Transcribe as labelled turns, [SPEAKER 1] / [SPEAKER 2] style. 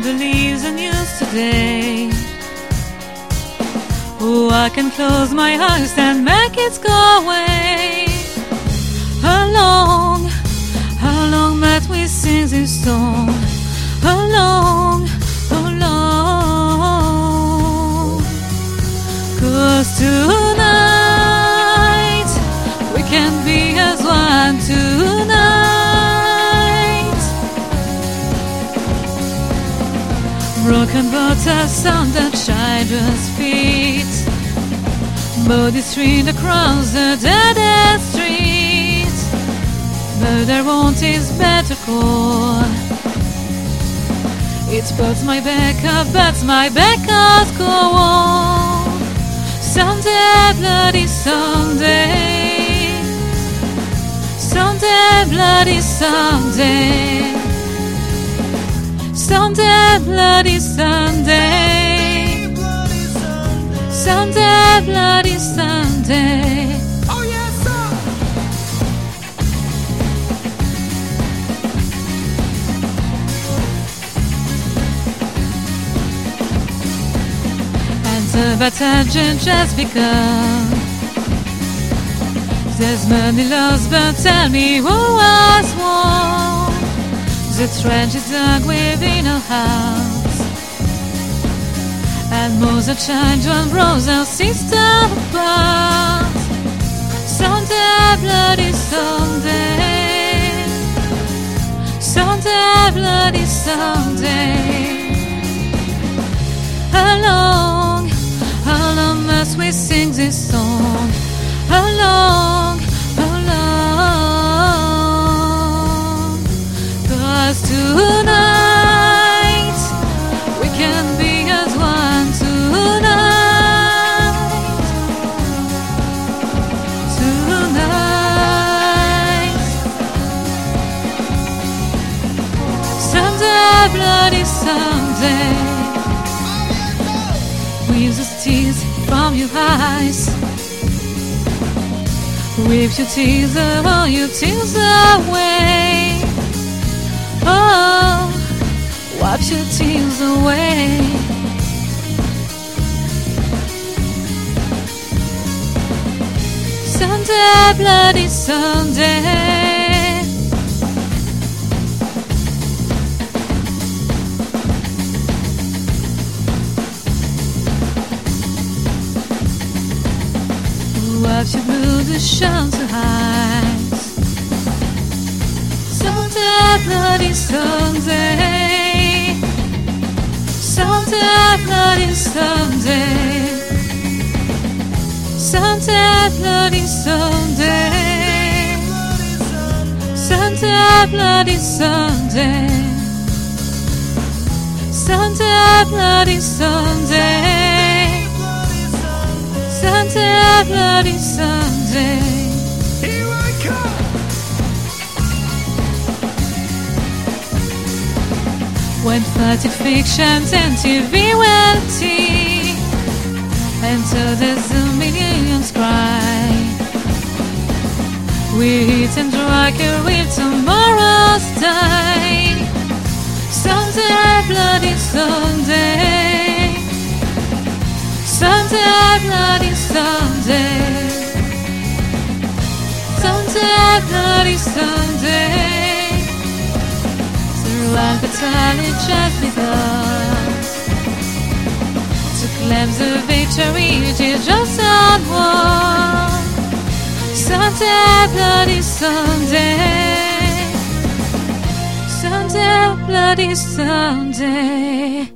[SPEAKER 1] believes in news today. Oh, I can close my eyes and make it go away. How long might we sing this song? How long? 'Cause tonight we can be as one tonight. Broken bottles sound the children's feet, bodies streamed across the dead street. But their want is better call. It puts my back up, but my back up go on. Someday, bloody someday. Someday, bloody someday. Someday, bloody someday. Someday, bloody someday.
[SPEAKER 2] Oh yes, sir.
[SPEAKER 1] And the battle just begun. There's many lost, but tell me who was won. The trench is dug within our house, and mother, children, brother, sister apart. Someday, bloody someday. Someday, bloody someday. How long must we sing this song? How long? 'Cause tonight we can be as one tonight. Tonight. Someday, bloody someday. With the tears from your eyes, wipe your tears away, your tears away. Oh, wipe your tears away. Someday, bloody someday. Wipe your blue shine to eyes. Someday, bloody someday. Someday, bloody someday. Someday, bloody someday. Someday, bloody someday. Someday, bloody someday. Someday, bloody someday.
[SPEAKER 2] Here I come.
[SPEAKER 1] When fighting fictions and TV went tea, and so there's a millions cry. We hit and drag her with tomorrow's time. Someday, bloody someday. Someday, bloody someday. Someday, bloody someday. Throughout the time it just begun to claim the victory, it is just unwon. Someday, bloody someday. Someday, bloody someday.